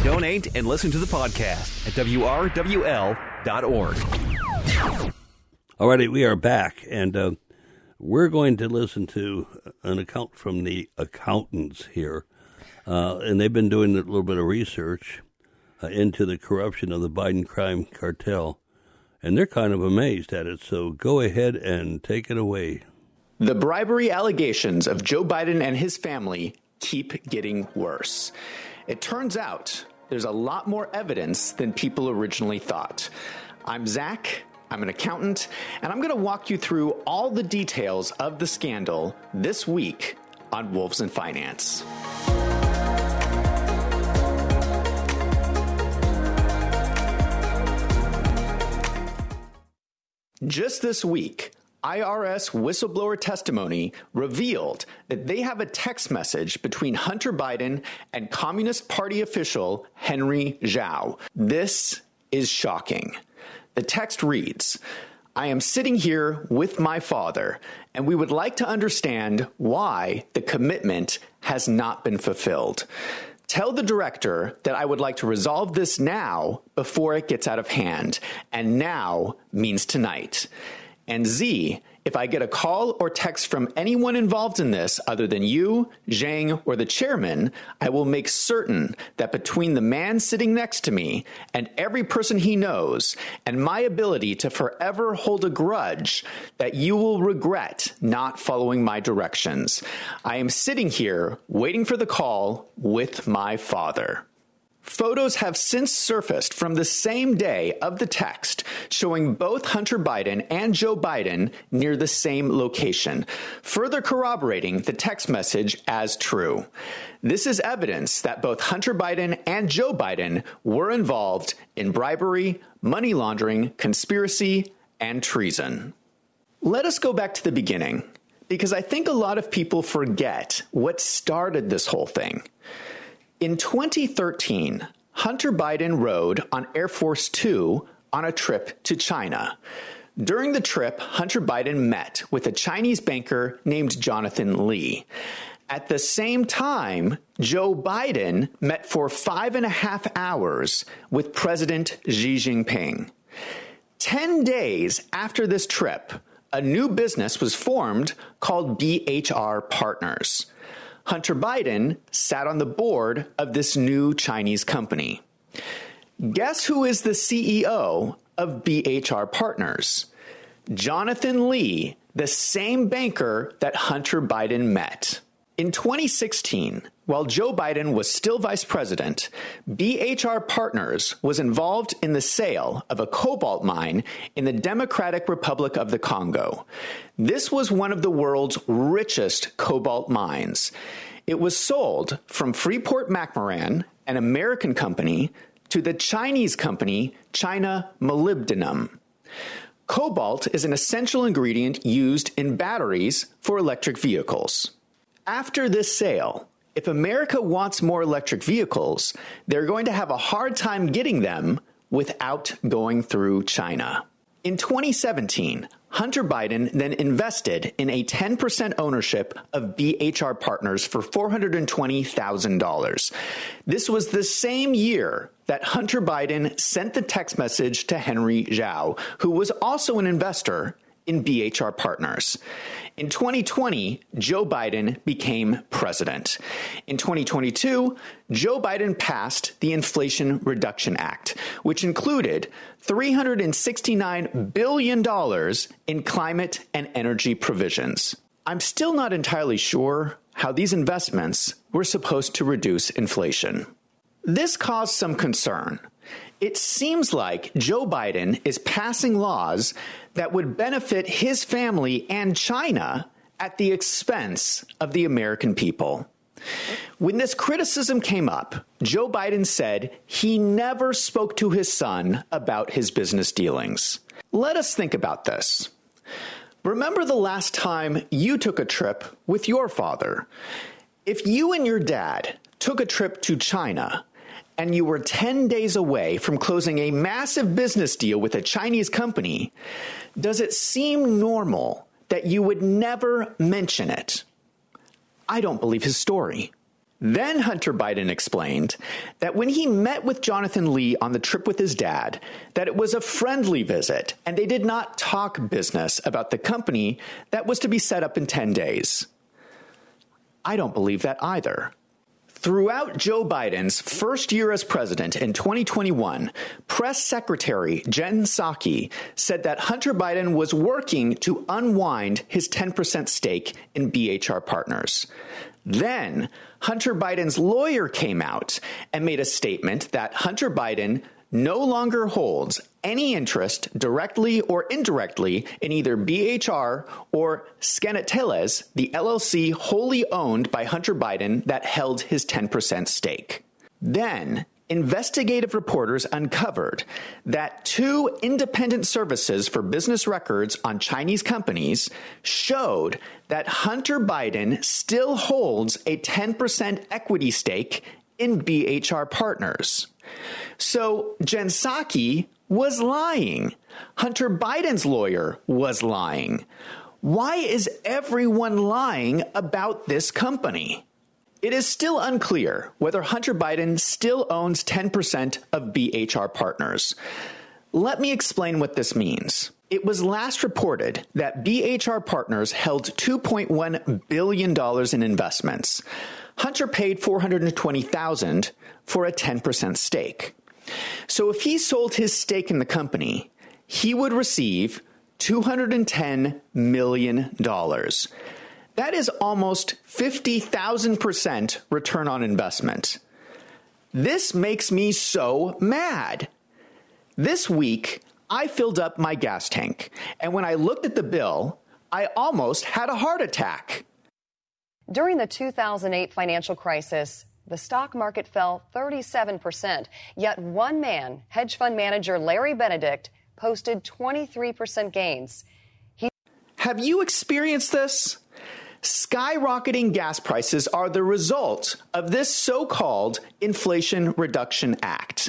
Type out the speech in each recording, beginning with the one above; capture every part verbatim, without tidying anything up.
Donate and listen to the podcast at W R W L dot org. All righty, we are back, and uh, we're going to listen to an account from the accountants here, uh, and they've been doing a little bit of research uh, into the corruption of the Biden crime cartel, and they're kind of amazed at it, so go ahead and take it away. The bribery allegations of Joe Biden and his family keep getting worse. It turns out there's a lot more evidence than people originally thought. I'm Zach. I'm an accountant, and I'm going to walk you through all the details of the scandal this week on Wolves in Finance. Just this week, I R S whistleblower testimony revealed that they have a text message between Hunter Biden and Communist Party official Henry Zhao. This is shocking. The text reads, "I am sitting here with my father, and we would like to understand why the commitment has not been fulfilled. Tell the director that I would like to resolve this now before it gets out of hand, and now means tonight. And Z, if I get a call or text from anyone involved in this other than you, Zhang, or the chairman, I will make certain that between the man sitting next to me and every person he knows and my ability to forever hold a grudge, that you will regret not following my directions. I am sitting here waiting for the call with my father." Photos have since surfaced from the same day of the text showing both Hunter Biden and Joe Biden near the same location, further corroborating the text message as true. This is evidence that both Hunter Biden and Joe Biden were involved in bribery, money laundering, conspiracy, and treason. Let us go back to the beginning, because I think a lot of people forget what started this whole thing. In twenty thirteen, Hunter Biden rode on Air Force Two on a trip to China. During the trip, Hunter Biden met with a Chinese banker named Jonathan Li. At the same time, Joe Biden met for five and a half hours with President Xi Jinping. Ten days after this trip, a new business was formed called B H R Partners. Hunter Biden sat on the board of this new Chinese company. Guess who is the C E O of B H R Partners? Jonathan Li, the same banker that Hunter Biden met. In twenty sixteen, while Joe Biden was still vice president, B H R Partners was involved in the sale of a cobalt mine in the Democratic Republic of the Congo. This was one of the world's richest cobalt mines. It was sold from Freeport-McMoRan, an American company, to the Chinese company China Molybdenum. Cobalt is an essential ingredient used in batteries for electric vehicles. After this sale, if America wants more electric vehicles, they're going to have a hard time getting them without going through China. In twenty seventeen, Hunter Biden then invested in a ten percent ownership of B H R Partners for four hundred twenty thousand dollars. This was the same year that Hunter Biden sent the text message to Henry Zhao, who was also an investor in B H R Partners. In twenty twenty, Joe Biden became president. In twenty twenty-two, Joe Biden passed the Inflation Reduction Act, which included three hundred sixty-nine billion dollars in climate and energy provisions. I'm still not entirely sure how these investments were supposed to reduce inflation. This caused some concern. It seems like Joe Biden is passing laws that would benefit his family and China at the expense of the American people. When this criticism came up, Joe Biden said he never spoke to his son about his business dealings. Let us think about this. Remember the last time you took a trip with your father. If you and your dad took a trip to China, and you were ten days away from closing a massive business deal with a Chinese company, does it seem normal that you would never mention it? I don't believe his story. Then Hunter Biden explained that when he met with Jonathan Lee on the trip with his dad, that it was a friendly visit and they did not talk business about the company that was to be set up in ten days. I don't believe that either. Throughout Joe Biden's first year as president in twenty twenty-one, Press Secretary Jen Psaki said that Hunter Biden was working to unwind his ten percent stake in B H R Partners. Then Hunter Biden's lawyer came out and made a statement that Hunter Biden no longer holds any interest directly or indirectly in either B H R or Scanateles, the L L C wholly owned by Hunter Biden that held his ten percent stake. Then investigative reporters uncovered that two independent services for business records on Chinese companies showed that Hunter Biden still holds a ten percent equity stake in B H R Partners. So Jen Psaki was lying. Hunter Biden's lawyer was lying. Why is everyone lying about this company? It is still unclear whether Hunter Biden still owns ten percent of B H R Partners. Let me explain what this means. It was last reported that B H R Partners held two point one billion dollars in investments. Hunter paid four hundred twenty thousand dollars for a ten percent stake. So if he sold his stake in the company, he would receive two hundred ten million dollars. That is almost fifty thousand percent return on investment. This makes me so mad. This week, I filled up my gas tank, and when I looked at the bill, I almost had a heart attack. During the two thousand eight financial crisis, the stock market fell thirty-seven percent, yet one man, hedge fund manager Larry Benedict, posted twenty-three percent gains. He- Have you experienced this? Skyrocketing gas prices are the result of this so-called Inflation Reduction Act.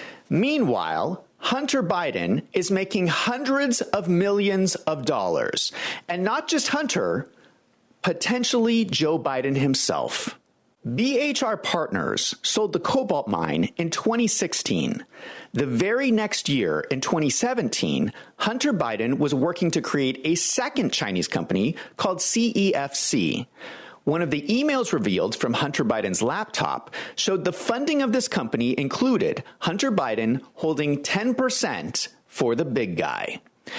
Meanwhile, Hunter Biden is making hundreds of millions of dollars. And not just Hunter, potentially Joe Biden himself. B H R Partners sold the cobalt mine in twenty sixteen. The very next year, in twenty seventeen, Hunter Biden was working to create a second Chinese company called C E F C. One of the emails revealed from Hunter Biden's laptop showed the funding of this company included Hunter Biden holding ten percent for the big guy.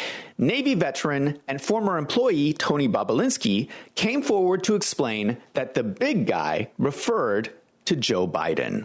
Navy veteran and former employee Tony Bobulinski came forward to explain that the big guy referred to Joe Biden.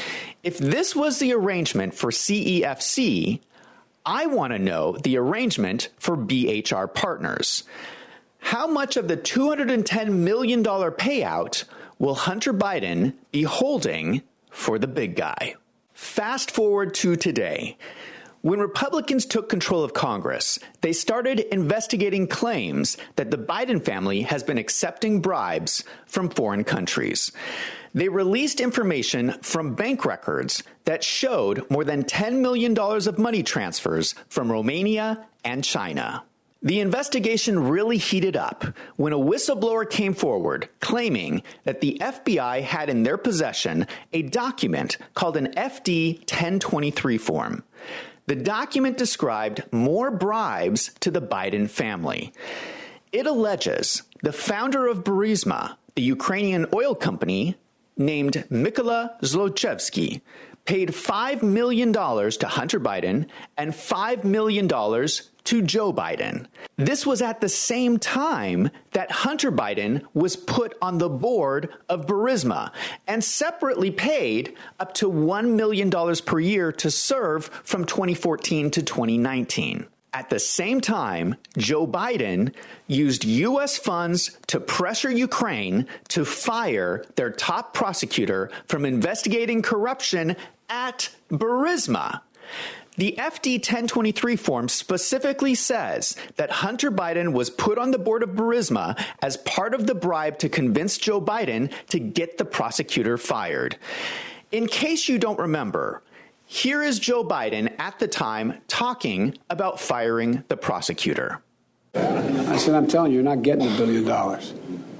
If this was the arrangement for C E F C, I want to know the arrangement for B H R Partners. How much of the two hundred ten million dollars payout will Hunter Biden be holding for the big guy? Fast forward to today. When Republicans took control of Congress, they started investigating claims that the Biden family has been accepting bribes from foreign countries. They released information from bank records that showed more than ten million dollars of money transfers from Romania and China. The investigation really heated up when a whistleblower came forward claiming that the F B I had in their possession a document called an F D ten twenty-three form. The document described more bribes to the Biden family. It alleges the founder of Burisma, the Ukrainian oil company, named Mykola Zlochevsky, paid five million dollars to Hunter Biden and five million dollars to Joe Biden. This was at the same time that Hunter Biden was put on the board of Burisma and separately paid up to one million dollars per year to serve from twenty fourteen to twenty nineteen. At the same time, Joe Biden used U S funds to pressure Ukraine to fire their top prosecutor from investigating corruption at Burisma. The F D ten twenty-three form specifically says that Hunter Biden was put on the board of Burisma as part of the bribe to convince Joe Biden to get the prosecutor fired. In case you don't remember, here is Joe Biden at the time talking about firing the prosecutor. I said, I'm telling you, you're not getting a billion dollars.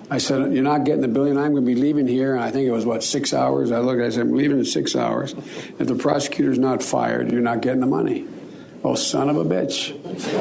I said, you're not getting the billion. I'm going to be leaving here. And I think it was, what, six hours? I looked, I said, I'm leaving in six hours. If the prosecutor's not fired, you're not getting the money. Oh, son of a bitch.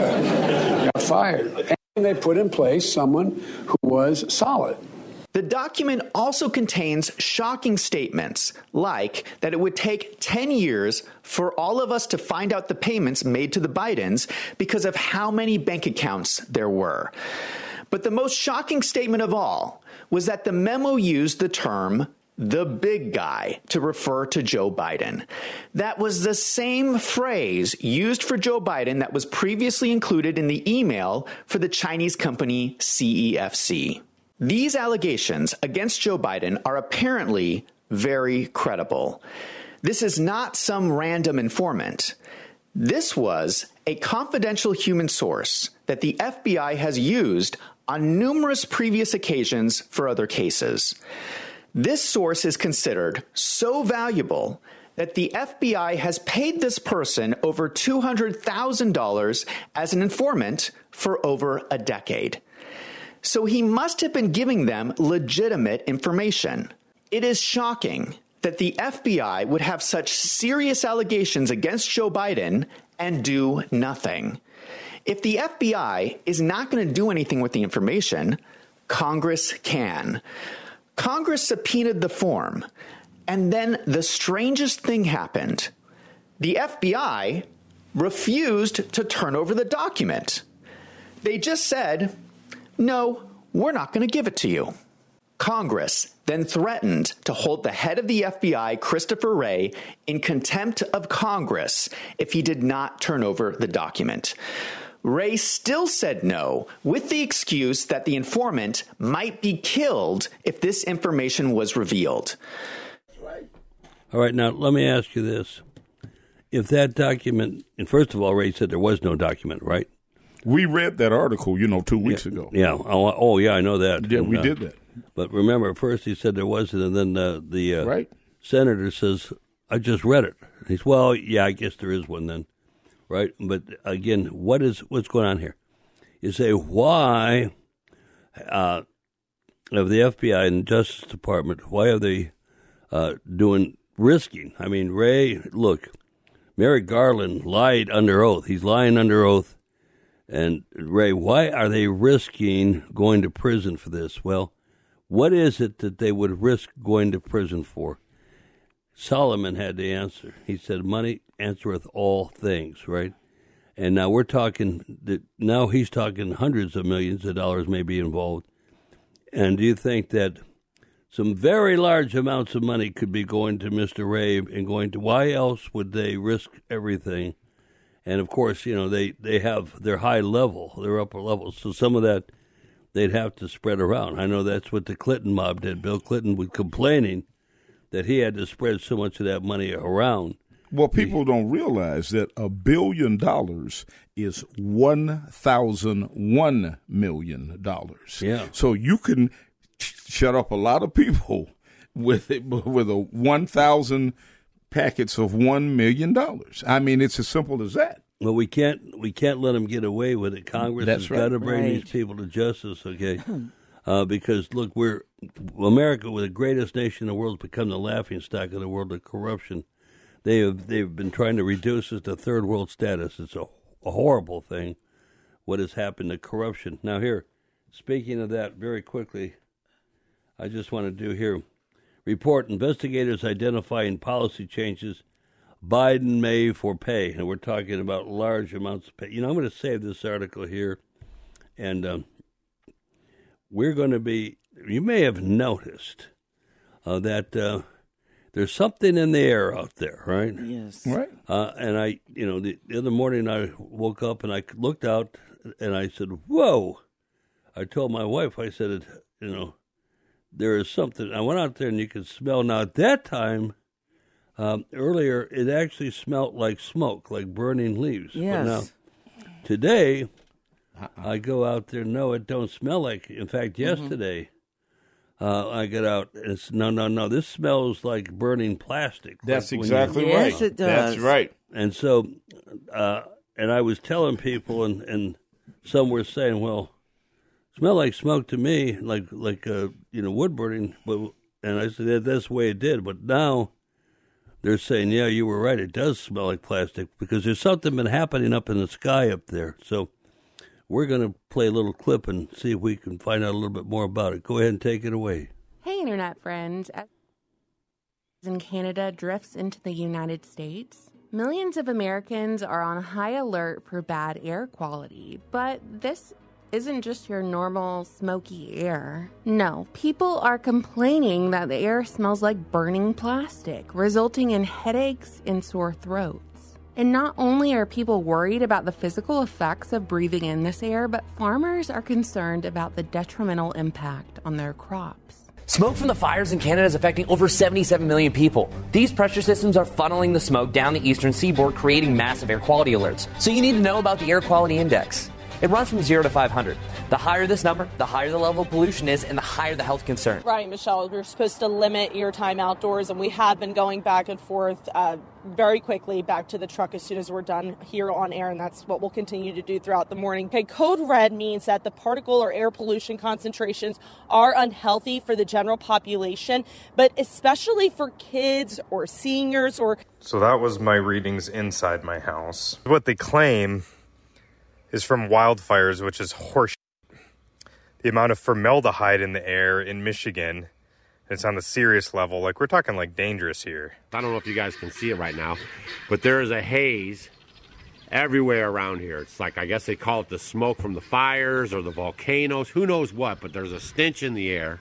Got fired. And they put in place someone who was solid. The document also contains shocking statements, like that it would take ten years for all of us to find out the payments made to the Bidens because of how many bank accounts there were. But the most shocking statement of all was that the memo used the term the big guy to refer to Joe Biden. That was the same phrase used for Joe Biden that was previously included in the email for the Chinese company C E F C. These allegations against Joe Biden are apparently very credible. This is not some random informant. This was a confidential human source that the F B I has used on numerous previous occasions for other cases. This source is considered so valuable that the F B I has paid this person over two hundred thousand dollars as an informant for over a decade. So he must have been giving them legitimate information. It is shocking that the F B I would have such serious allegations against Joe Biden and do nothing. If the F B I is not going to do anything with the information, Congress can. Congress subpoenaed the form, and then the strangest thing happened. The F B I refused to turn over the document. They just said, no, we're not going to give it to you. Congress then threatened to hold the head of the F B I, Christopher Wray, in contempt of Congress if he did not turn over the document. Wray still said no, with the excuse that the informant might be killed if this information was revealed. All right, now let me ask you this. If that document, and first of all, Wray said there was no document, right? We read that article, you know, two weeks yeah, ago. Yeah. Oh, oh, yeah, I know that. Yeah, and, we uh, did that. But remember, first he said there wasn't, and then uh, the uh, right. senator says, I just read it. And he's, well, yeah, I guess there is one then, right? But again, what is what's going on here? You say, why uh, of the F B I and Justice Department, why are they uh, doing risking? I mean, Wray, look, Merrick Garland lied under oath. He's lying under oath. And, Wray, why are they risking going to prison for this? Well, what is it that they would risk going to prison for? Solomon had the answer. He said, money answereth all things, right? And now we're talking, that now he's talking hundreds of millions of dollars may be involved. And do you think that some very large amounts of money could be going to Mister Wray and going to, why else would they risk everything? And, of course, you know, they, they have their high level, their upper level. So some of that they'd have to spread around. I know that's what the Clinton mob did. Bill Clinton was complaining that he had to spread so much of that money around. Well, people don't realize that a billion dollars is one thousand one million dollars. Yeah. So you can sh- shut up a lot of people with it, with a one thousand packets of one million dollars. I mean, it's as simple as that. Well, we can't we can't let them get away with it. Congress That's has right. got to bring Right. these people to justice, okay? Uh, because look, we're America, we're the greatest nation in the world, has become the laughing stock of the world of corruption. They have they've been trying to reduce us to third world status. It's a, a horrible thing. What has happened to corruption? Now, here, speaking of that, very quickly, I just want to do here. Report: investigators identifying policy changes Biden may for pay, and we're talking about large amounts of pay. You know, I'm going to save this article here, and um, we're going to be. You may have noticed uh, that uh, there's something in the air out there, right? Yes. Right. Uh, and I, you know, the, the other morning I woke up and I looked out and I said, "Whoa!" I told my wife, I said, "You know, there is something." I went out there and you could smell. Now at that time. Um, earlier, it actually smelled like smoke, like burning leaves. Yes. But now, today, uh-uh. I go out there, no, it don't smell like. In fact, mm-hmm. yesterday, uh, I got out, and it's, no, no, no, this smells like burning plastic. That's like exactly you, right. Yes, it does. That's right. And so, uh, and I was telling people, and, and some were saying, well, smelled like smoke to me, like like uh, you know, wood burning. But and I said that, that's the way it did. But now they're saying, yeah, you were right. It does smell like plastic because there's something been happening up in the sky up there. So we're going to play a little clip and see if we can find out a little bit more about it. Go ahead and take it away. Hey, Internet friends. As in Canada drifts into the United States, millions of Americans are on high alert for bad air quality. But this isn't just your normal smoky air. No, people are complaining that the air smells like burning plastic, resulting in headaches and sore throats. And not only are people worried about the physical effects of breathing in this air, but farmers are concerned about the detrimental impact on their crops. Smoke from the fires in Canada is affecting over seventy-seven million people. These pressure systems are funneling the smoke down the eastern seaboard, creating massive air quality alerts. So you need to know about the Air Quality Index. It runs from zero to five hundred. The higher this number, the higher the level of pollution is, and the higher the health concern. Right, Michelle. We're supposed to limit your time outdoors, and we have been going back and forth uh, very quickly back to the truck as soon as we're done here on air, and that's what we'll continue to do throughout the morning. Okay, code red means that the particle or air pollution concentrations are unhealthy for the general population, but especially for kids or seniors or... So that was my readings inside my house. What they claim is from wildfires, which is horseshit. The amount of formaldehyde in the air in Michigan, it's on the serious level. Like, we're talking like dangerous here. I don't know if you guys can see it right now, but there is a haze everywhere around here. It's like, I guess they call it the smoke from the fires or the volcanoes, who knows what, but there's a stench in the air.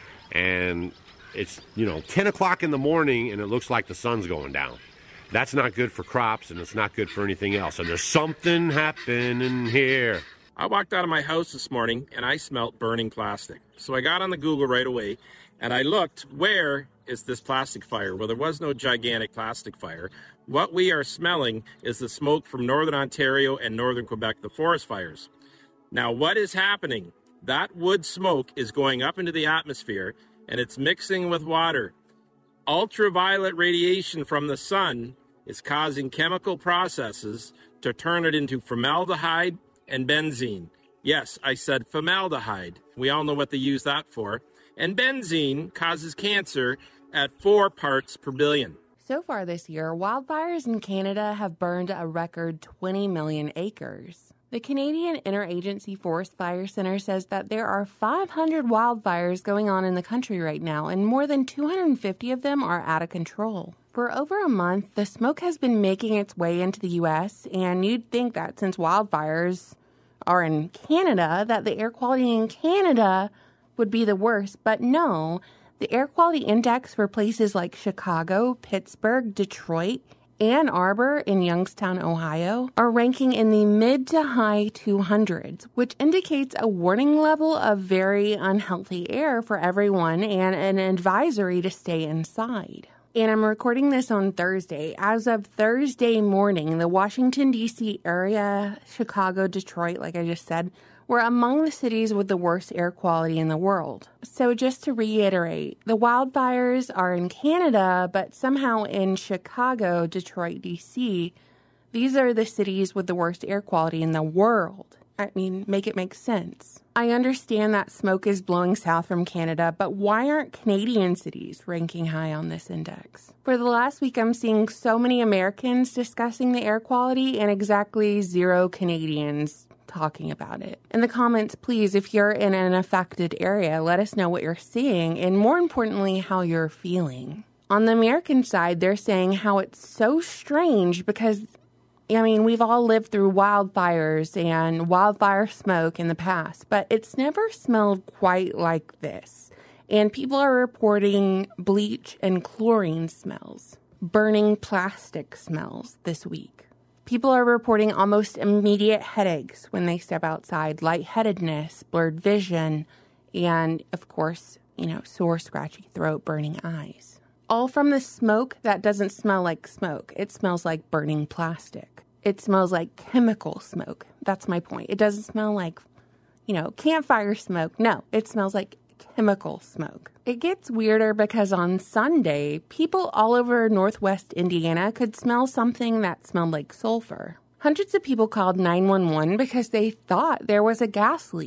And it's, you know, ten o'clock in the morning and it looks like the sun's going down. That's not good for crops, and it's not good for anything else. And there's something happening here. I walked out of my house this morning, and I smelled burning plastic. So I got on the Google right away, and I looked, where is this plastic fire? Well, there was no gigantic plastic fire. What we are smelling is the smoke from northern Ontario and northern Quebec, the forest fires. Now, what is happening? That wood smoke is going up into the atmosphere, and it's mixing with water. Ultraviolet radiation from the sun is causing chemical processes to turn it into formaldehyde and benzene. Yes, I said formaldehyde. We all know what they use that for. And benzene causes cancer at four parts per billion. So far this year, wildfires in Canada have burned a record twenty million acres. The Canadian Interagency Forest Fire Center says that there are five hundred wildfires going on in the country right now, and more than two hundred fifty of them are out of control. For over a month, the smoke has been making its way into the U S, and you'd think that since wildfires are in Canada, that the air quality in Canada would be the worst. But no, the air quality index for places like Chicago, Pittsburgh, Detroit, Ann Arbor, and Youngstown, Ohio, are ranking in the mid to high two hundreds, which indicates a warning level of very unhealthy air for everyone and an advisory to stay inside. And I'm recording this on Thursday. As of Thursday morning, the Washington, D C area, Chicago, Detroit, like I just said, were among the cities with the worst air quality in the world. So just to reiterate, the wildfires are in Canada, but somehow in Chicago, Detroit, D C, these are the cities with the worst air quality in the world. I mean, make it make sense. I understand that smoke is blowing south from Canada, but why aren't Canadian cities ranking high on this index? For the last week, I'm seeing so many Americans discussing the air quality and exactly zero Canadians talking about it. In the comments, please, if you're in an affected area, let us know what you're seeing and, more importantly, how you're feeling. On the American side, they're saying how it's so strange because, I mean, we've all lived through wildfires and wildfire smoke in the past, but it's never smelled quite like this. And people are reporting bleach and chlorine smells, burning plastic smells this week. People are reporting almost immediate headaches when they step outside, lightheadedness, blurred vision, and, of course, you know, sore, scratchy throat, burning eyes. All from the smoke that doesn't smell like smoke. It smells like burning plastic. It smells like chemical smoke. That's my point. It doesn't smell like, you know, campfire smoke. No, it smells like chemical smoke. It gets weirder because on Sunday, people all over Northwest Indiana could smell something that smelled like sulfur. Hundreds of people called nine one one because they thought there was a gas leak.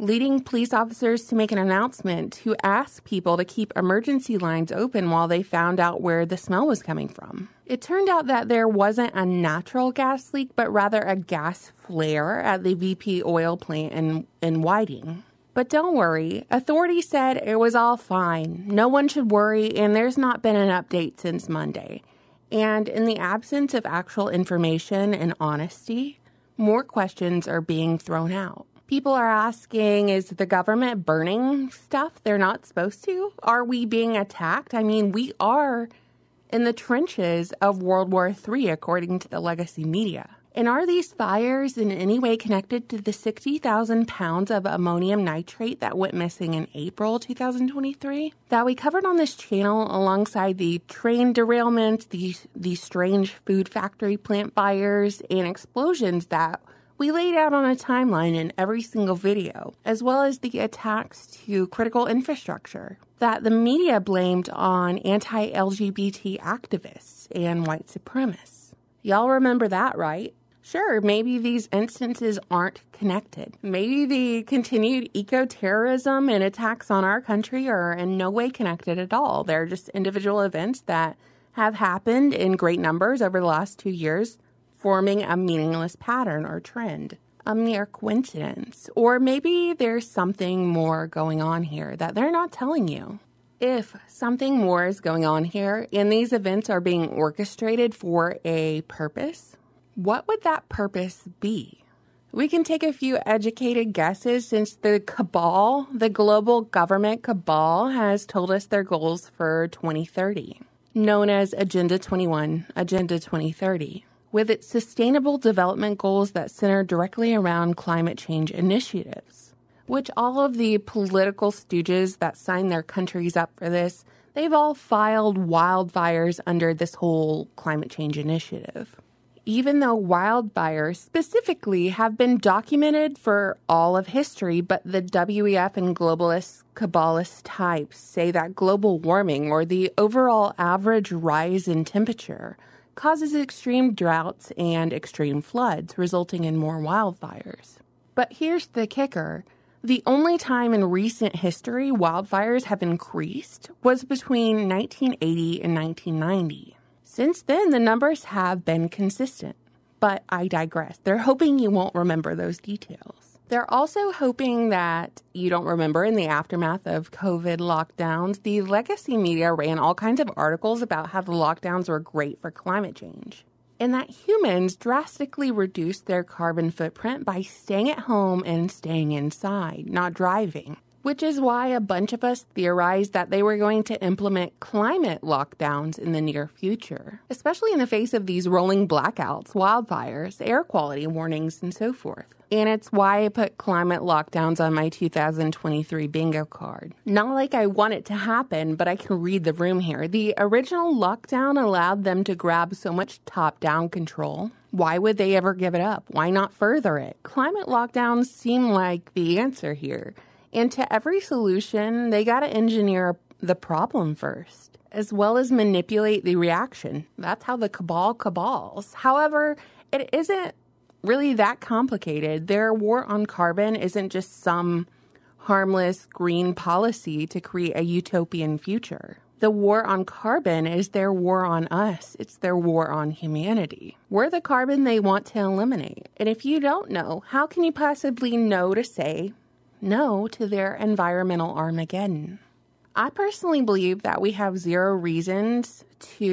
leading police officers to make an announcement to ask people to keep emergency lines open while they found out where the smell was coming from. It turned out that there wasn't a natural gas leak, but rather a gas flare at the B P oil plant in, in Whiting. But don't worry, authorities said it was all fine. No one should worry, and there's not been an update since Monday. And in the absence of actual information and honesty, more questions are being thrown out. People are asking, is the government burning stuff they're not supposed to? Are we being attacked? I mean, we are in the trenches of World War Three, according to the legacy media. And are these fires in any way connected to the sixty thousand pounds of ammonium nitrate that went missing in April twenty twenty-three? That we covered on this channel alongside the train derailments, the, the strange food factory plant fires, and explosions that we laid out on a timeline in every single video, as well as the attacks to critical infrastructure that the media blamed on anti-L G B T activists and white supremacists. Y'all remember that, right? Sure, maybe these instances aren't connected. Maybe the continued eco-terrorism and attacks on our country are in no way connected at all. They're just individual events that have happened in great numbers over the last two years, forming a meaningless pattern or trend. A mere coincidence. Or maybe there's something more going on here that they're not telling you. If something more is going on here and these events are being orchestrated for a purpose, what would that purpose be? We can take a few educated guesses since the cabal, the global government cabal, has told us their goals for twenty thirty, known as Agenda twenty-one, Agenda twenty thirty, with its sustainable development goals that center directly around climate change initiatives, which all of the political stooges that signed their countries up for this, they've all filed wildfires under this whole climate change initiative. Even though wildfires specifically have been documented for all of history, but the W E F and globalist cabalist types say that global warming, or the overall average rise in temperature, causes extreme droughts and extreme floods, resulting in more wildfires. But here's the kicker. The only time in recent history wildfires have increased was between nineteen eighty and nineteen ninety. Since then, the numbers have been consistent. But I digress. They're hoping you won't remember those details. They're also hoping that you don't remember in the aftermath of COVID lockdowns, the legacy media ran all kinds of articles about how the lockdowns were great for climate change, and that humans drastically reduced their carbon footprint by staying at home and staying inside, not driving. Which is why a bunch of us theorized that they were going to implement climate lockdowns in the near future, especially in the face of these rolling blackouts, wildfires, air quality warnings, and so forth. And it's why I put climate lockdowns on my two thousand twenty-three bingo card. Not like I want it to happen, but I can read the room here. The original lockdown allowed them to grab so much top-down control. Why would they ever give it up? Why not further it? Climate lockdowns seem like the answer here. And to every solution, they got to engineer the problem first, as well as manipulate the reaction. That's how the cabal cabals. However, it isn't really that complicated. Their war on carbon isn't just some harmless green policy to create a utopian future. The war on carbon is their war on us. It's their war on humanity. We're the carbon they want to eliminate. And if you don't know, how can you possibly know to say no to their environmental Armageddon? I personally believe that we have zero reasons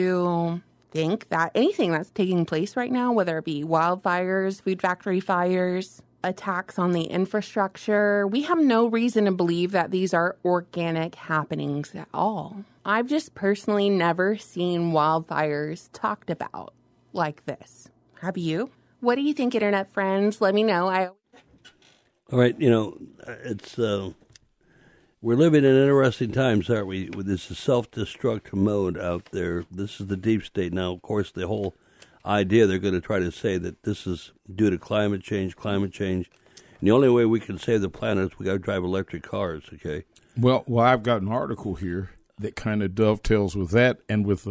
to think that anything that's taking place right now, whether it be wildfires, food factory fires, attacks on the infrastructure, we have no reason to believe that these are organic happenings at all. I've just personally never seen wildfires talked about like this. Have you? What do you think, internet friends? Let me know. I All right, you know, it's uh, we're living in interesting times, aren't we? With this self-destruct mode out there. This is the deep state now. Of course, the whole idea they're going to try to say that this is due to climate change, climate change. And the only way we can save the planet is we got to drive electric cars, okay? Well, well, I've got an article here that kind of dovetails with that and with a,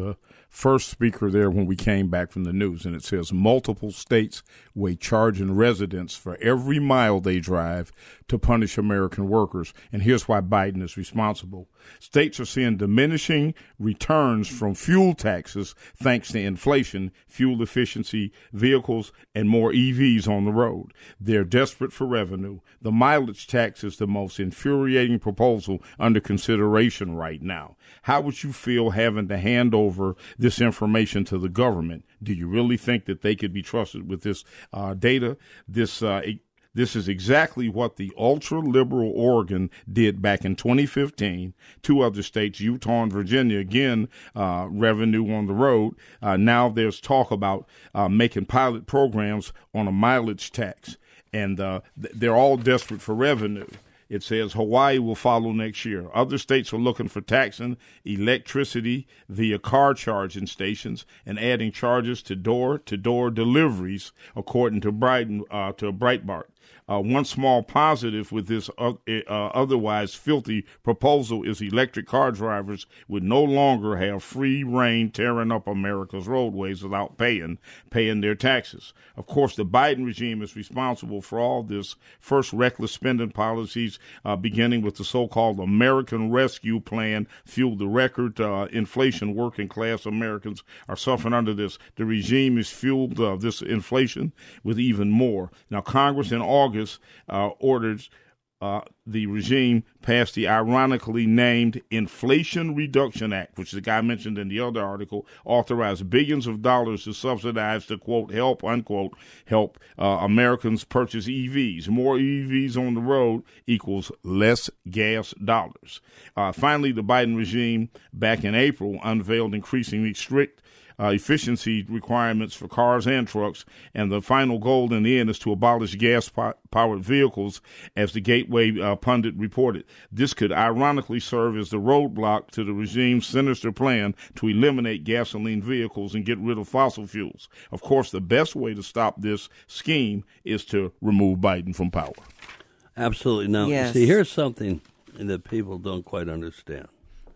first speaker there when we came back from the news, and it says multiple states were charging residents for every mile they drive to punish American workers. And here's why Biden is responsible. States are seeing diminishing returns from fuel taxes thanks to inflation, fuel efficiency, vehicles, and more E Vs on the road. They're desperate for revenue. The mileage tax is the most infuriating proposal under consideration right now. How would you feel having to hand over this information to the government? Do you really think that they could be trusted with this uh, data? This uh, This is exactly what the ultra-liberal Oregon did back in twenty fifteen. Two other states, Utah and Virginia, again, uh, revenue on the road. Uh, now there's talk about uh, making pilot programs on a mileage tax, and uh, they're all desperate for revenue. It says Hawaii will follow next year. Other states are looking for taxing electricity via car charging stations and adding charges to door-to-door deliveries, according to Brighton, uh, to Breitbart. Uh, one small positive with this uh, uh, otherwise filthy proposal is electric car drivers would no longer have free reign tearing up America's roadways without paying paying their taxes. Of course, the Biden regime is responsible for all this. First, reckless spending policies, uh, beginning with the so-called American Rescue Plan, fueled the record uh, inflation working class Americans are suffering under this. The regime has fueled uh, this inflation with even more. Now, Congress in August Uh, ordered uh, the regime pass the ironically named Inflation Reduction Act, which the guy mentioned in the other article, authorized billions of dollars to subsidize to, quote, help, unquote, help uh, Americans purchase E Vs. More E Vs on the road equals less gas dollars. Uh, finally, the Biden regime back in April unveiled increasingly strict Uh, efficiency requirements for cars and trucks, and the final goal in the end is to abolish gas-powered vehicles, as the Gateway uh, pundit reported. This could ironically serve as the roadblock to the regime's sinister plan to eliminate gasoline vehicles and get rid of fossil fuels. Of course, the best way to stop this scheme is to remove Biden from power. Absolutely. Now, Yes. see, here's something that people don't quite understand.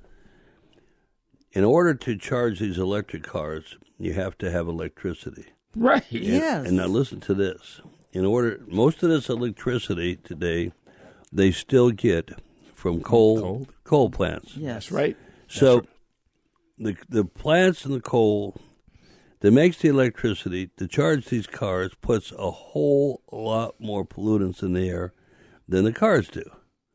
In order to charge these electric cars, you have to have electricity. Right. And, Yes. and now listen to this. In order, most of this electricity today, they still get from coal Coal. coal plants. Yes. That's right. So That's the the plants and the coal that makes the electricity to charge these cars puts a whole lot more pollutants in the air than the cars do.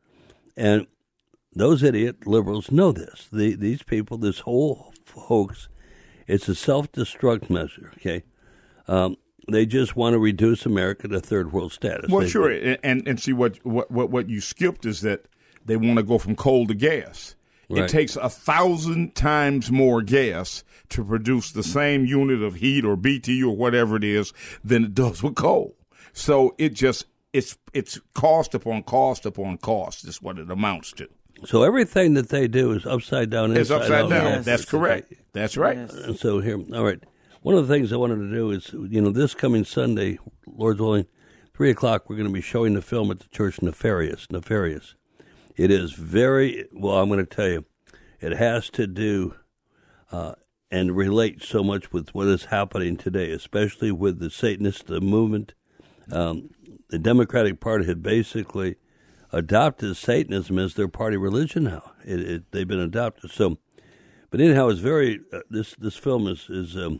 And those idiot liberals know this. The, these people, this whole hoax, it's a self-destruct measure, okay? Um, they just want to reduce America to third world status. Well, they, sure, and and see what, what, what you skipped is that they want to go from coal to gas. Right. It takes a thousand times more gas to produce the same unit of heat or B T U or whatever it is than it does with coal. So it just it's it's cost upon cost upon cost is what it amounts to. So everything that they do is upside down. It's inside upside out. down. Yes. That's correct. That's right. Yes. And so here, all right. One of the things I wanted to do is, you know, this coming Sunday, Lord's willing, three o'clock, we're going to be showing the film at the church Nefarious. Nefarious. It is very, well, I'm going to tell you, it has to do uh, and relate so much with what is happening today, especially with the Satanist the movement. Um, the Democratic Party had basically adopted Satanism as their party religion now. It, it, they've been adopted. So, but anyhow, it's very, uh, this, this film is, is um,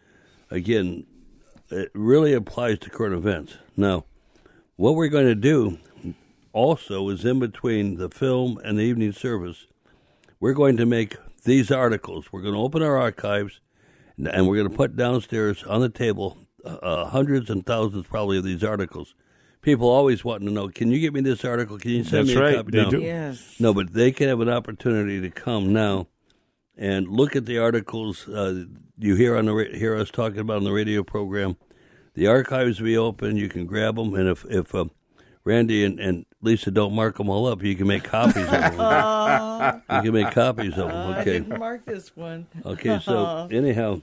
again, it really applies to current events. Now, what we're going to do also is in between the film and the evening service, we're going to make these articles. We're going to open our archives, and we're going to put downstairs on the table uh, hundreds and thousands probably of these articles. People always want to know, can you get me this article? Can you send That's me a right. copy? They no. do. Yes. No, but they can have an opportunity to come now and look at the articles uh, you hear on the ra- hear us talking about on the radio program. The archives will be open. You can grab them, and if if uh, Randy and, and Lisa don't mark them all up, you can make copies of them. You can make copies of them. I Okay. didn't mark this one. Okay. So anyhow,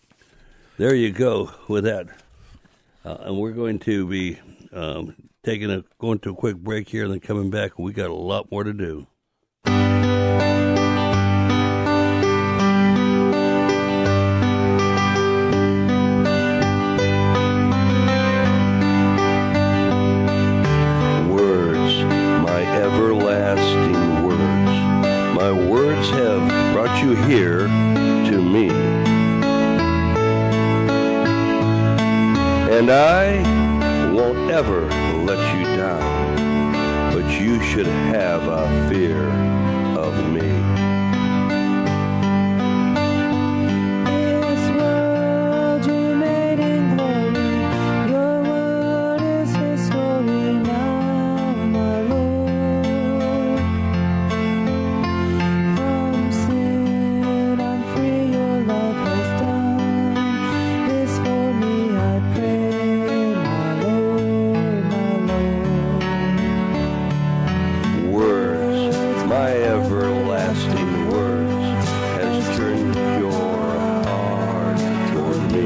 there you go with that, uh, and we're going to be um, taking a going to a quick break here, and then coming back. We got a lot more to do. And I won't ever let you down, but you should have a fear of me. This world you made in glory, your word is history now, my Lord. From sin I'm free, your love has done this for me, I pray, my Lord, my Lord. Words, my everlasting words, has turned your heart toward me.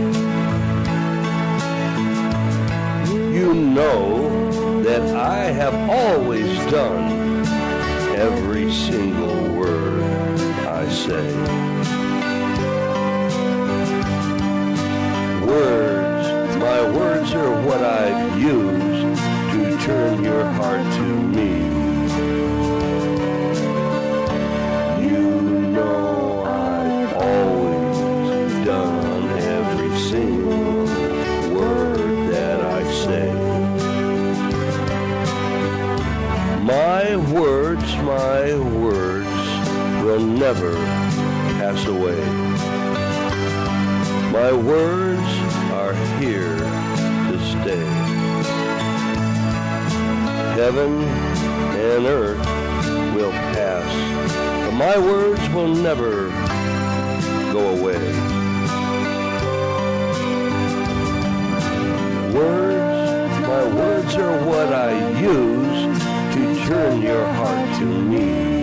You know that I have always done every single word I say. Words, my words are what I've used to turn your heart to me. You know I've always done every single word that I say. My words, my words will never pass away. My words are here to stay. Heaven and earth will pass, but my words will never go away. Words, my words are what I use to turn your heart to me.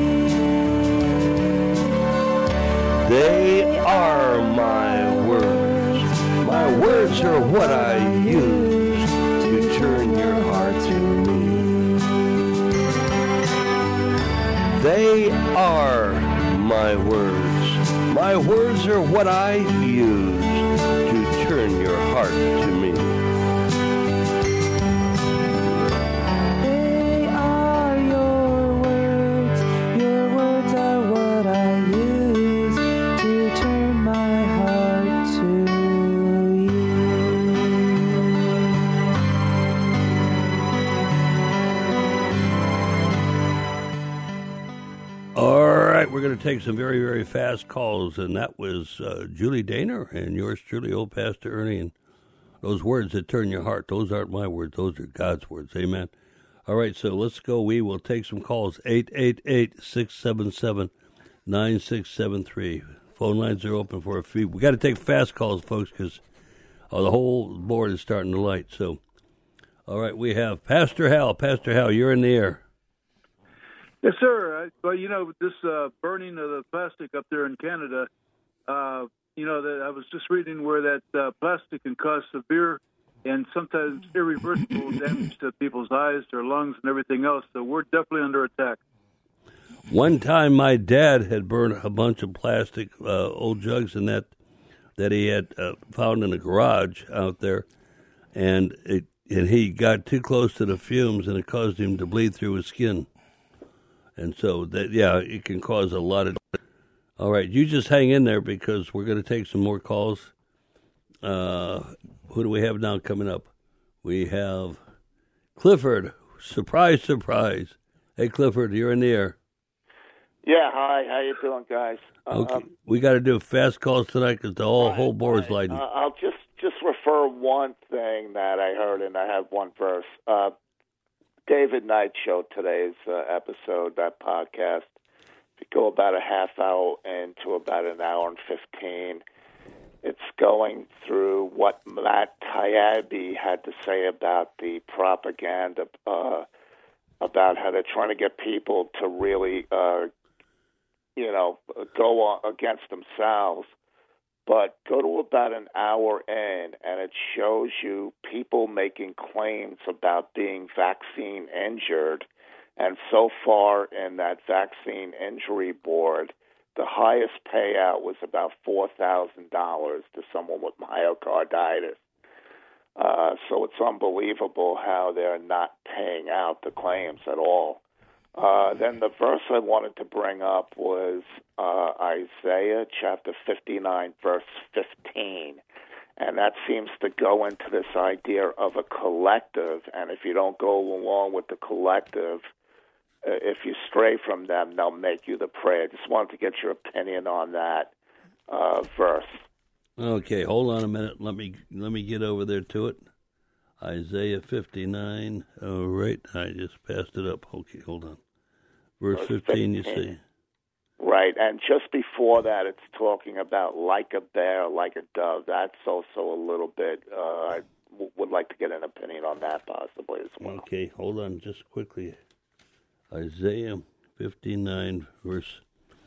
They are my words. My words are what I use to turn your heart to me. They are my words. My words are what I use to turn your heart to me. They are your words, your words are what I use to turn my heart to you. All right, we're going to take some very, very fast calls, and that was uh, Julie Daner and yours truly, old Pastor Ernie. And those words that turn your heart, those aren't my words, those are God's words. Amen. All right, so let's go. We will take some calls. eight eight eight, six seven seven, nine six seven three. Phone lines are open for a fee. We got to take fast calls, folks, because oh, the whole board is starting to light. So, all right, we have Pastor Hal. Pastor Hal, you're in the air. Yes, sir. I, well, you know, this uh, burning of the plastic up there in Canada, uh, you know, that I was just reading where that uh, plastic can cause severe and sometimes irreversible damage to people's eyes, their lungs, and everything else. So we're definitely under attack. One time my dad had burned a bunch of plastic uh, old jugs and that that he had uh, found in a garage out there, and it and he got too close to the fumes, and it caused him to bleed through his skin. And so, that yeah, it can cause a lot of... All right, you just hang in there because we're going to take some more calls. Uh, who do we have now coming up? We have Clifford. Surprise, surprise. Hey, Clifford, you're in the air. Yeah, hi. How you doing, guys? Okay, Um, we got to do fast calls tonight because the whole, whole board is lighting. uh, I'll just, just refer one thing that I heard, and I have one verse. Uh, David Knight showed today's uh, episode, that podcast. If you go about a half hour into about an hour and fifteen, it's going through what Matt Taibbi had to say about the propaganda, uh, about how they're trying to get people to really, uh, you know, go on against themselves. But go to about an hour in, and it shows you people making claims about being vaccine injured. And so far in that vaccine injury board, the highest payout was about four thousand dollars to someone with myocarditis. Uh, so it's unbelievable how they're not paying out the claims at all. Uh, then the verse I wanted to bring up was uh, Isaiah chapter fifty-nine, verse fifteen. And that seems to go into this idea of a collective, and if you don't go along with the collective, uh, if you stray from them, they'll make you the prey. I just wanted to get your opinion on that uh, verse. Okay, hold on a minute. Let me let me get over there to it. Isaiah fifty-nine. Oh, right. I just passed it up. Okay, hold on. Verse fifteen, you see. Right, and just before that, it's talking about like a bear, like a dove. That's also a little bit, uh, I w- would like to get an opinion on that possibly as well. Okay, hold on just quickly. Isaiah fifty-nine, verse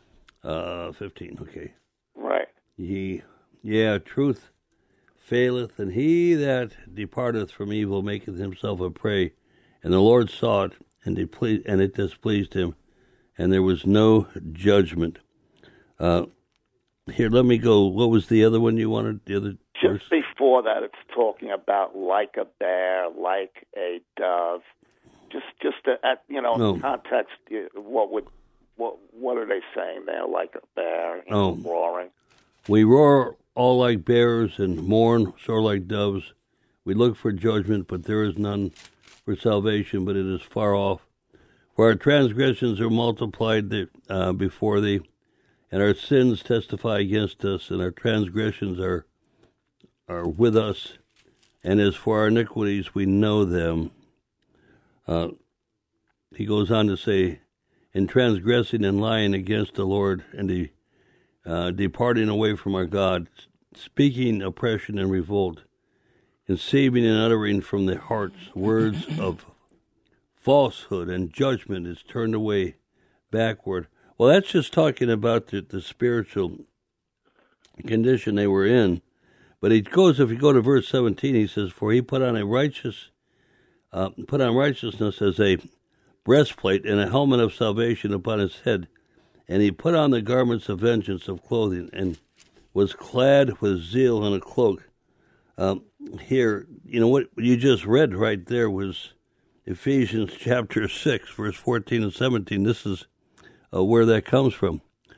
uh, fifteen, okay. Right. He, yeah, truth faileth, and he that departeth from evil maketh himself a prey. And the Lord saw it, and it, ple- and it displeased him, and there was no judgment. Uh, here, let me go. What was the other one you wanted? The other Just verse? Before that, it's talking about like a bear, like a dove. Just, just to, at you know, no. in context, what would, what, what are they saying there? Like a bear, you oh. know, roaring. We roar all like bears and mourn sore like doves. We look for judgment, but there is none for salvation, but it is far off. For our transgressions are multiplied uh, before thee, and our sins testify against us, and our transgressions are are with us. And as for our iniquities, we know them. Uh, he goes on to say, in transgressing and lying against the Lord, and the, uh, departing away from our God, speaking oppression and revolt, conceiving and uttering from the hearts words of falsehood, and judgment is turned away backward. Well, that's just talking about the, the spiritual condition they were in. But he goes, if you go to verse seventeen, he says, for he put on a righteous, uh, put on righteousness as a breastplate and a helmet of salvation upon his head. And he put on the garments of vengeance of clothing, and was clad with zeal and a cloak. Um, here, you know, what you just read right there was Ephesians chapter six, verse fourteen and seventeen. This is uh, where that comes from.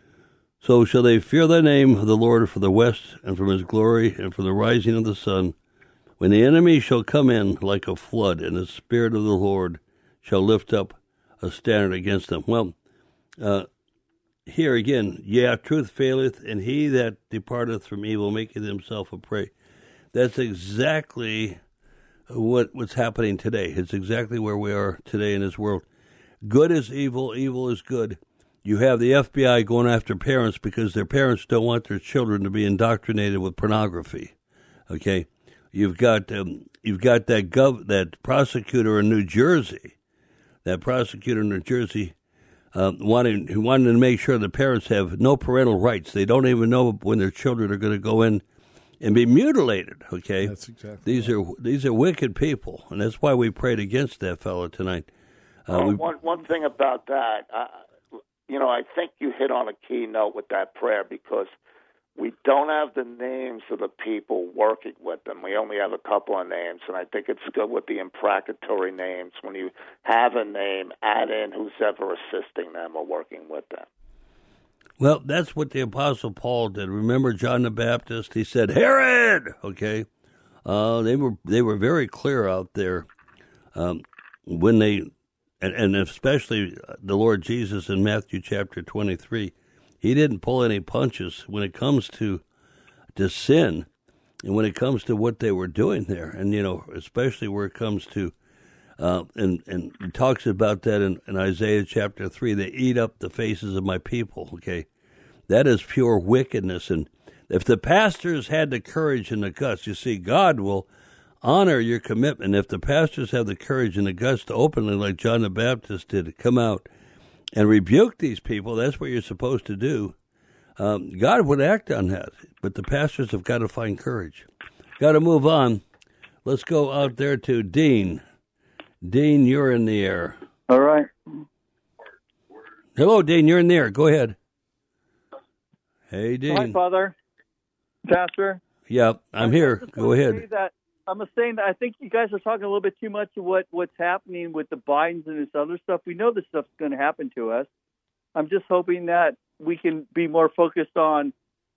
So shall they fear the name of the Lord from the west, and from his glory, and from the rising of the sun, when the enemy shall come in like a flood, and the Spirit of the Lord shall lift up a standard against them. Well, uh, here again, yeah, truth faileth, and he that departeth from evil maketh himself a prey. That's exactly what what's happening today. It's exactly where we are today in this world. Good is evil, evil is good. You have the F B I going after parents because their parents don't want their children to be indoctrinated with pornography. Okay, you've got um, you've got that gov that prosecutor in New Jersey, that prosecutor in New Jersey, uh, wanting who wanted to make sure the parents have no parental rights. They don't even know when their children are going to go in and be mutilated. Okay, that's exactly. These right. are these are wicked people, and that's why we prayed against that fellow tonight. Uh, uh, we, one one thing about that, uh, you know, I think you hit on a key note with that prayer, because we don't have the names of the people working with them. We only have a couple of names, and I think it's good with the imprecatory names. When you have a name, add in who's ever assisting them or working with them. Well, that's what the Apostle Paul did. Remember John the Baptist? He said, Herod! Okay. Uh, they were they were very clear out there um, when they, and, and especially the Lord Jesus in Matthew chapter twenty-three, he didn't pull any punches when it comes to to sin and when it comes to what they were doing there. And, you know, especially where it comes to, uh, and, and he talks about that in, in Isaiah chapter three, they eat up the faces of my people, okay? That is pure wickedness. And if the pastors had the courage and the guts, you see, God will honor your commitment. If the pastors have the courage and the guts to openly, like John the Baptist did, come out and rebuke these people, that's what you're supposed to do. Um, God would act on that, but the pastors have got to find courage. Got to move on. Let's go out there to Dean. Dean, you're in the air. All right. Hello, Dean. You're in the air. Go ahead. Hey, Dean. Hi, Father. Pastor. Yeah, I'm here. Go ahead. That, I'm saying that I think you guys are talking a little bit too much of what, what's happening with the Bidens and this other stuff. We know this stuff's going to happen to us. I'm just hoping that we can be more focused on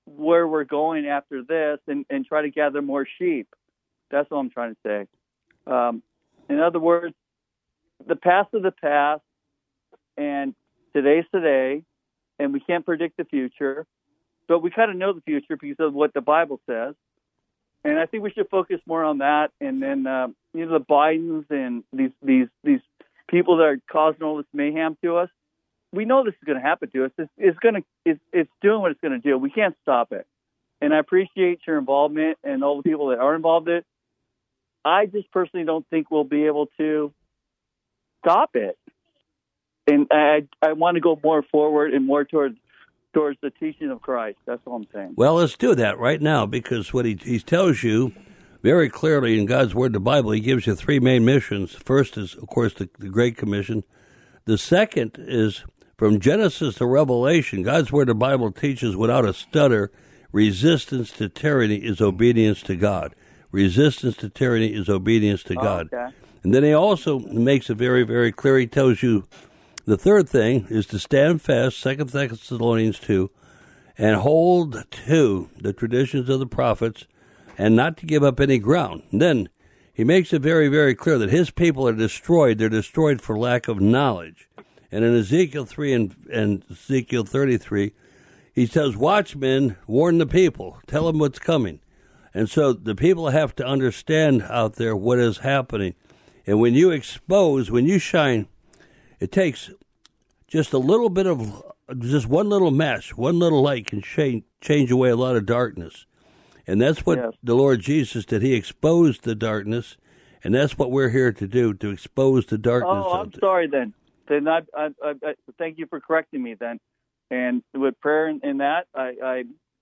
where we're going after this and, and try to gather more sheep. That's what I'm trying to say. Um, in other words, the past is the past, and today's today, and we can't predict the future, but we kind of know the future because of what the Bible says. And I think we should focus more on that. And then, uh, you know, the Bidens and these these these people that are causing all this mayhem to us. We know this is going to happen to us. It's, it's going to it's, it's doing what it's going to do. We can't stop it. And I appreciate your involvement and all the people that are involved in it. I just personally don't think we'll be able to stop it. And I I want to go more forward and more towards towards the teaching of Christ. That's all I'm saying. Well, let's do that right now, because what he, he tells you very clearly in God's Word, the Bible, he gives you three main missions. First is, of course, the, the Great Commission. The second is from Genesis to Revelation. God's Word, the Bible, teaches without a stutter, resistance to tyranny is obedience to God. Resistance to tyranny is obedience to God. Oh, okay. And then he also makes it very, very clear. He tells you the third thing is to stand fast, Second Thessalonians two, and hold to the traditions of the prophets and not to give up any ground. And then he makes it very, very clear that his people are destroyed. They're destroyed for lack of knowledge. And in Ezekiel three and, and Ezekiel thirty-three, he says, watchmen, warn the people. Tell them what's coming. And so the people have to understand out there what is happening. And when you expose, when you shine, it takes just a little bit of, just one little match, one little light can change, change away a lot of darkness. And that's what yes. the Lord Jesus did. He exposed the darkness, and that's what we're here to do, to expose the darkness. Oh, I'm sorry then. Then I, I, I, I thank you for correcting me then. And with prayer and, and that, I,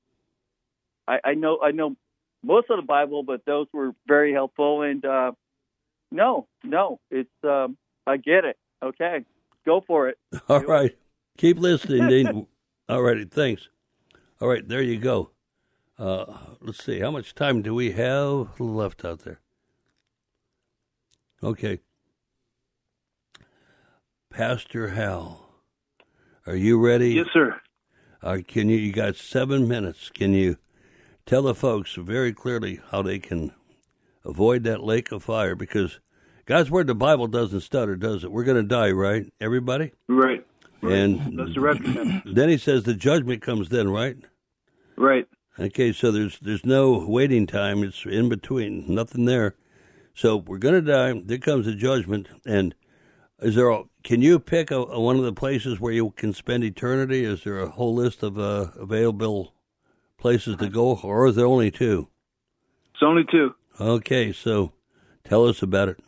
I, I know, I know most of the Bible, but those were very helpful. And uh, no, no, it's um, I get it. Okay, go for it. All do right, it. Keep listening, Dean. All righty, thanks. All right, there you go. Uh, let's see, how much time do we have left out there? Okay, Pastor Hal, are you ready? Yes, sir. Uh, can you? You got seven minutes. Can you tell the folks very clearly how they can avoid that lake of fire? Because God's Word, the Bible, doesn't stutter, does it? We're going to die, right, everybody? Right. right. And that's the record. Then he says the judgment comes then, right? Right. Okay, so there's there's no waiting time. It's in between, nothing there. So we're going to die. There comes the judgment. And is there? A, can you pick a, a, one of the places where you can spend eternity? Is there a whole list of uh, available places to go, or is there only two? It's only two. Okay, so tell us about it.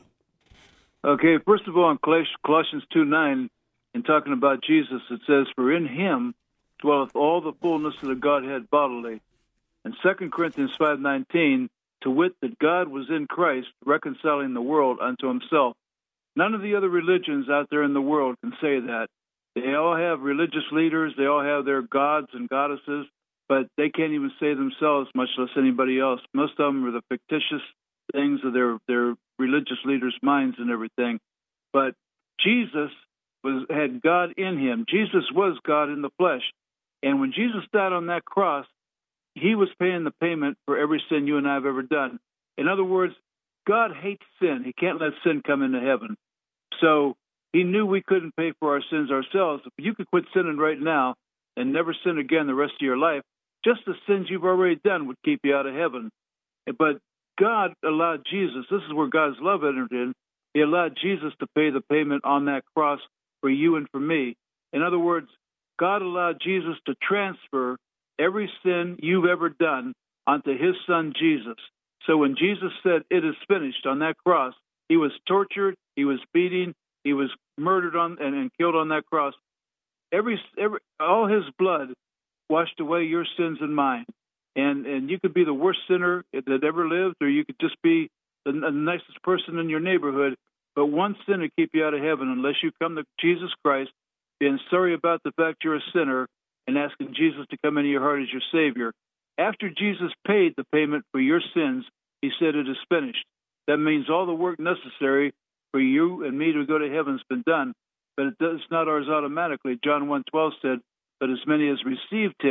Okay, first of all, in Colossians two nine, in talking about Jesus, it says, "For in him dwelleth all the fullness of the Godhead bodily." And Second Corinthians five nineteen, to wit, that God was in Christ, reconciling the world unto himself. None of the other religions out there in the world can say that. They all have religious leaders, they all have their gods and goddesses, but they can't even say themselves, much less anybody else. Most of them are the fictitious things of their, their religious leaders' minds and everything. But Jesus was had God in him. Jesus was God in the flesh. And when Jesus died on that cross, he was paying the payment for every sin you and I have ever done. In other words, God hates sin. He can't let sin come into heaven. So he knew we couldn't pay for our sins ourselves. If you could quit sinning right now and never sin again the rest of your life, just the sins you've already done would keep you out of heaven. But God allowed Jesus, this is where God's love entered in, he allowed Jesus to pay the payment on that cross for you and for me. In other words, God allowed Jesus to transfer every sin you've ever done onto his son Jesus. So when Jesus said, "It is finished," on that cross, he was tortured, he was beaten, he was murdered on and, and killed on that cross. Every, every, all his blood washed away your sins and mine. And and you could be the worst sinner that ever lived, or you could just be the, the nicest person in your neighborhood. But one sin will keep you out of heaven unless you come to Jesus Christ, being sorry about the fact you're a sinner, and asking Jesus to come into your heart as your Savior. After Jesus paid the payment for your sins, he said, "It is finished." That means all the work necessary for you and me to go to heaven has been done, but it does, it's not ours automatically. John one twelve said, "But as many as received him,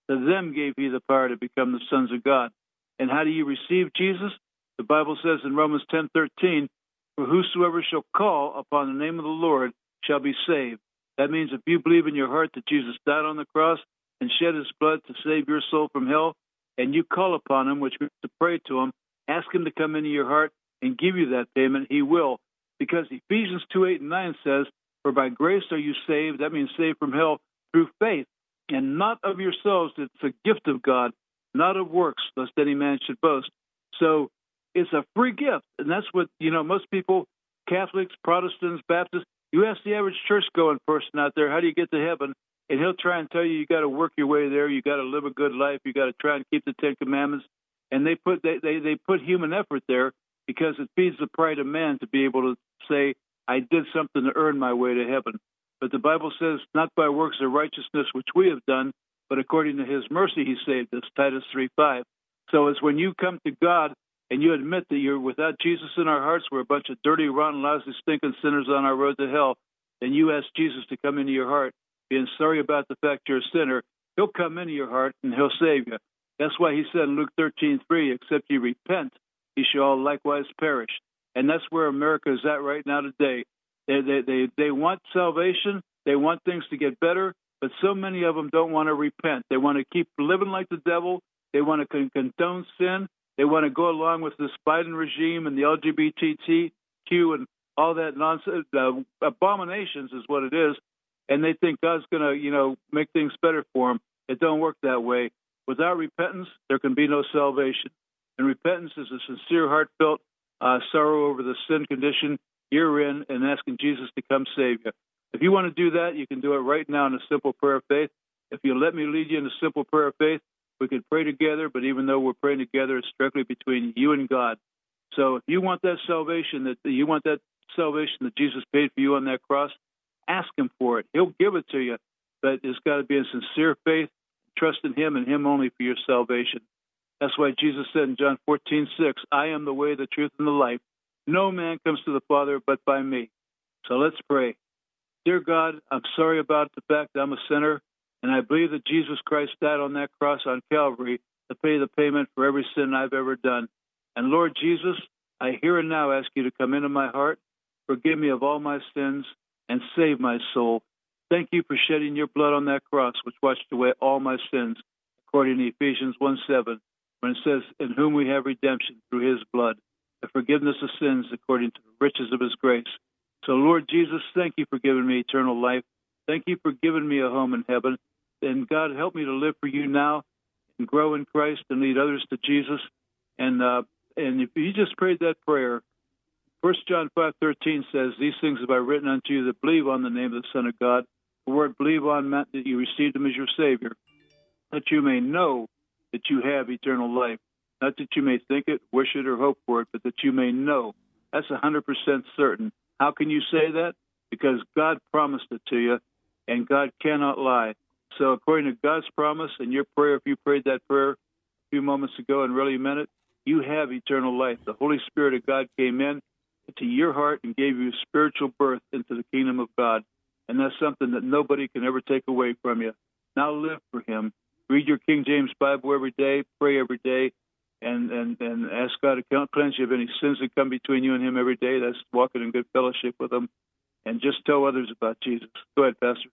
To them gave he the power to become the sons of God. And how do you receive Jesus? The Bible says in Romans ten thirteen, for whosoever shall call upon the name of the Lord shall be saved. That means if you believe in your heart that Jesus died on the cross and shed his blood to save your soul from hell, and you call upon him, which means to pray to him, ask him to come into your heart and give you that payment, he will. Because Ephesians two, eight, and nine says, for by grace are you saved, that means saved from hell, through faith, and not of yourselves, it's a gift of God, not of works, lest any man should boast. So it's a free gift, and that's what, you know, most people, Catholics, Protestants, Baptists, you ask the average church-going person out there, how do you get to heaven? And he'll try and tell you you got to work your way there, you got to live a good life, you got to try and keep the Ten Commandments. And they put they, they, they put human effort there because it feeds the pride of man to be able to say, I did something to earn my way to heaven. But the Bible says, not by works of righteousness which we have done, but according to his mercy he saved us, Titus three five. So it's when you come to God and you admit that you're without Jesus in our hearts, we're a bunch of dirty, rotten, lousy, stinking sinners on our road to hell, then you ask Jesus to come into your heart, being sorry about the fact you're a sinner. He'll come into your heart and he'll save you. That's why he said in Luke thirteen three, except you repent, ye shall all likewise perish. And that's where America is at right now today. They, they, they, they want salvation. They want things to get better, but so many of them don't want to repent. They want to keep living like the devil. They want to condone sin. They want to go along with this Biden regime and the L G B T Q and all that nonsense. Uh, abominations is what it is. And they think God's going to, you know, make things better for them. It don't work that way. Without repentance, there can be no salvation. And repentance is a sincere, heartfelt uh, sorrow over the sin condition you're in and asking Jesus to come save you. If you want to do that, you can do it right now in a simple prayer of faith. If you let me lead you in a simple prayer of faith, we can pray together, but even though we're praying together, it's directly between you and God. So if you want that salvation, that you want that salvation that Jesus paid for you on that cross, ask him for it. He'll give it to you, but it's got to be in sincere faith, trust in him and him only for your salvation. That's why Jesus said in John fourteen six, I am the way, the truth, and the life. No man comes to the Father but by me. So let's pray. Dear God, I'm sorry about the fact that I'm a sinner, and I believe that Jesus Christ died on that cross on Calvary to pay the payment for every sin I've ever done. And Lord Jesus, I here and now ask you to come into my heart, forgive me of all my sins, and save my soul. Thank you for shedding your blood on that cross, which washed away all my sins, according to Ephesians one seven, when it says, in whom we have redemption through his blood, the forgiveness of sins according to the riches of his grace. So, Lord Jesus, thank you for giving me eternal life. Thank you for giving me a home in heaven. And God, help me to live for you now and grow in Christ and lead others to Jesus. And uh, and if you just prayed that prayer, First John five thirteen says, these things have I written unto you that believe on the name of the Son of God. The word believe on meant that you received him as your Savior, that you may know that you have eternal life. Not that you may think it, wish it, or hope for it, but that you may know. That's one hundred percent certain. How can you say that? Because God promised it to you, and God cannot lie. So according to God's promise and your prayer, if you prayed that prayer a few moments ago and really meant it, you have eternal life. The Holy Spirit of God came in to your heart and gave you spiritual birth into the kingdom of God. And that's something that nobody can ever take away from you. Now live for him. Read your King James Bible every day, pray every day, and, and, and ask God to cleanse you of any sins that come between you and him every day. That's walking in good fellowship with him. And just tell others about Jesus. Go ahead, Pastor.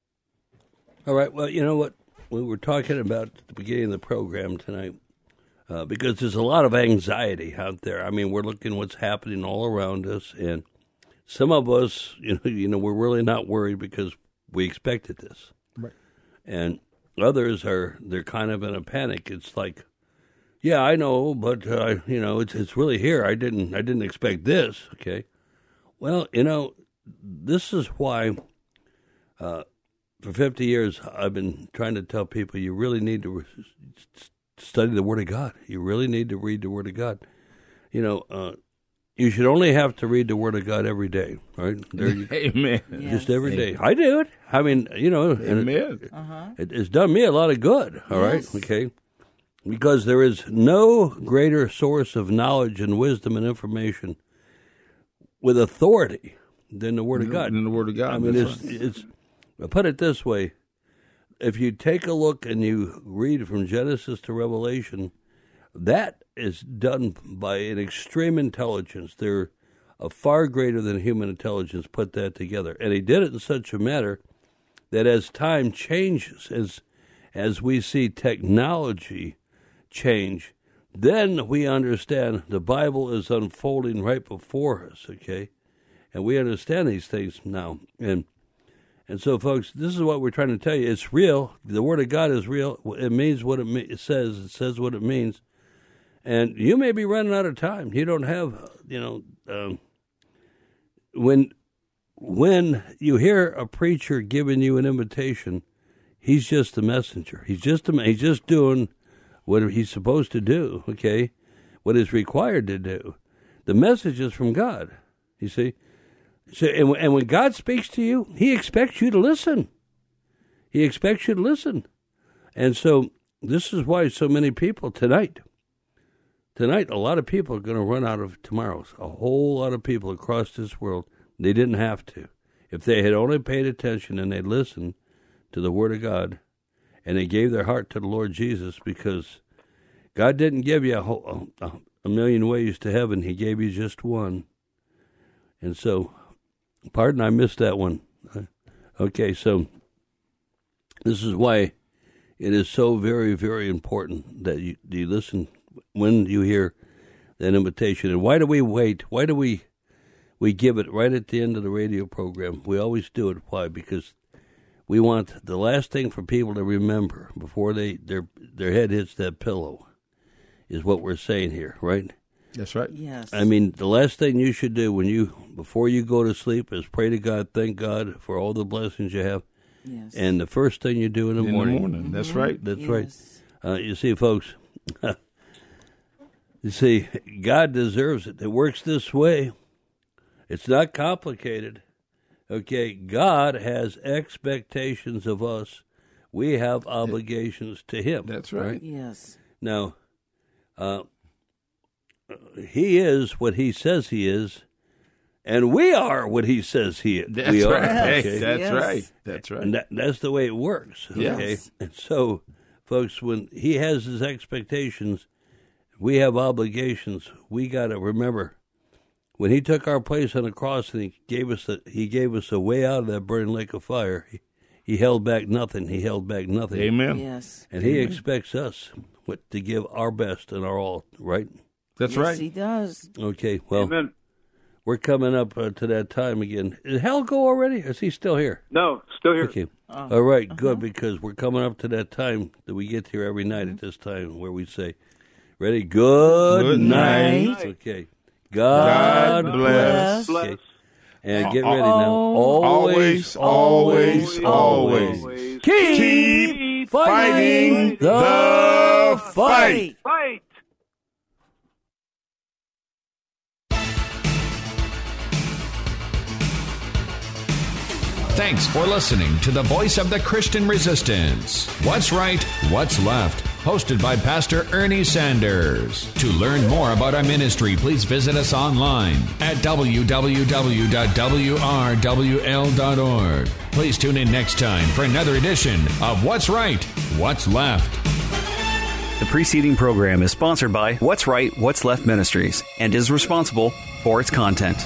All right. Well, you know what? We were talking about at the beginning of the program tonight, uh, because there's a lot of anxiety out there. I mean, we're looking what's happening all around us, and some of us, you know, you know, we're really not worried because we expected this. Right. And others are, they're kind of in a panic. It's like, yeah, I know, but uh, you know, it's it's really here. I didn't I didn't expect this. Okay. Well, you know, this is why uh, for fifty years I've been trying to tell people you really need to re- study the Word of God. You really need to read the Word of God. You know, uh, you should only have to read the Word of God every day, right? There you, Amen. Just every day. Amen. I do it. I mean, you know, and Amen. it, Uh-huh. it, it's done me a lot of good, all Yes. right? Okay? Because there is no greater source of knowledge and wisdom and information with authority than the Word of God. Than the Word of God. I mean, That's it's, right. it's, I'll put it this way. if you take a look and you read from Genesis to Revelation, that is done by an extreme intelligence. They're a far greater than human intelligence put that together. And he did it in such a manner that as time changes, as as we see technology change, then we understand the Bible is unfolding right before us, okay? And we understand these things now. And and so, folks, this is what we're trying to tell you. It's real. The Word of God is real. It means what it, me- it says. It says what it means. And you may be running out of time. You don't have, you know, um, when when you hear a preacher giving you an invitation, he's just a messenger. He's just a, he's just doing what he's supposed to do, okay, what is required to do. The message is from God, you see. So, and, and when God speaks to you, he expects you to listen. He expects you to listen. And so this is why so many people tonight, tonight, a lot of people are going to run out of tomorrows. A whole lot of people across this world, they didn't have to. If they had only paid attention and they listened to the Word of God, and they gave their heart to the Lord Jesus, because God didn't give you a, whole, a, a million ways to heaven. He gave you just one. And so, pardon, I missed that one. Okay, so this is why it is so very, very important that you, you listen when you hear that invitation. And why do we wait? Why do we we give it right at the end of the radio program? We always do it. Why? Because we want the last thing for people to remember before they their their head hits that pillow is what we're saying here, right? That's right. Yes. I mean, the last thing you should do when you before you go to sleep is pray to God, thank God for all the blessings you have. Yes. And the first thing you do in the In the morning. morning, that's right. That's Yes. right. Uh, you see, folks, you see, God deserves it. It works this way. It's not complicated. Okay, God has expectations of us. We have obligations to Him. That's right. right? Yes. Now, uh, He is what He says He is, and we are what He says He is. That's we right. Are, Hey, okay? that's Yes. right. That's right. And that, that's the way it works. Okay, Yes. and so, folks, when He has His expectations, we have obligations. We got to remember. When He took our place on the cross and He gave us a, He gave us a way out of that burning lake of fire, He, he held back nothing. He held back nothing. Amen. Yes. And He Amen. expects us what, to give our best and our all, right? That's Yes, right. he does. Okay, well, Amen. we're coming up uh, to that time again. Did Hal go already? Or is he still here? No, still here. Okay. Uh, All right, uh-huh. good, because we're coming up to that time that we get here every night Mm-hmm. at this time where we say, ready, good, Good night. night. Okay. God, God bless. bless. Okay. And get ready now. Always, Always, always, always, always keep, keep fighting fighting the the fight. fight. Fight! Thanks for listening to the Voice of the Christian Resistance. What's Right, What's Left? Hosted by Pastor Ernie Sanders. To learn more about our ministry, please visit us online at w w w dot w r w l dot org. Please tune in next time for another edition of What's Right, What's Left. The preceding program is sponsored by What's Right, What's Left Ministries and is responsible for its content.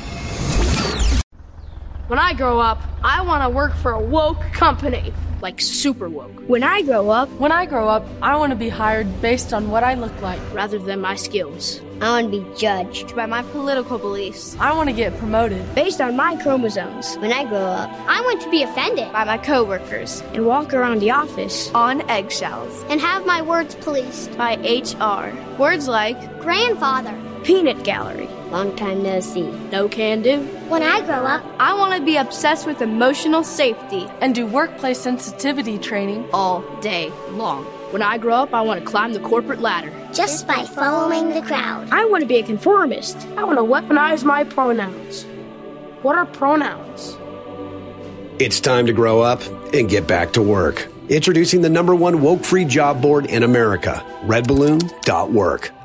When I grow up, I want to work for a woke company, like super woke. When I grow up, when I grow up, I want to be hired based on what I look like rather than my skills. I want to be judged by my political beliefs. I want to get promoted based on my chromosomes. When I grow up, I want to be offended by my coworkers and walk around the office on eggshells and have my words policed by H R. Words like grandfather, peanut gallery, long time no see, no can do. When I grow up, I want to be obsessed with emotional safety and do workplace sensitivity training all day long. When I grow up, I want to climb the corporate ladder. Just by following the crowd. I want to be a conformist. I want to weaponize my pronouns. What are pronouns? It's time to grow up and get back to work. Introducing the number one woke-free job board in America, red balloon dot work.